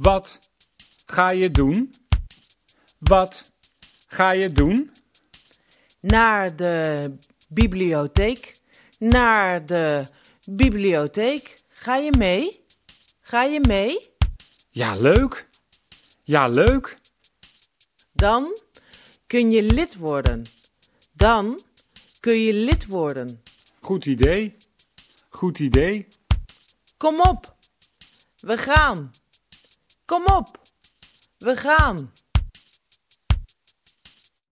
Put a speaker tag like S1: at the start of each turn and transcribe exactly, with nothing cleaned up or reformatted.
S1: Wat ga je doen? Wat ga je doen?
S2: Naar de bibliotheek. Naar de bibliotheek. Ga je mee? Ga je mee?
S1: Ja, leuk. Ja, leuk.
S2: Dan kun je lid worden. Dan kun je lid worden.
S1: Goed idee. Goed idee.
S2: Kom op. We gaan. Kom op. We gaan.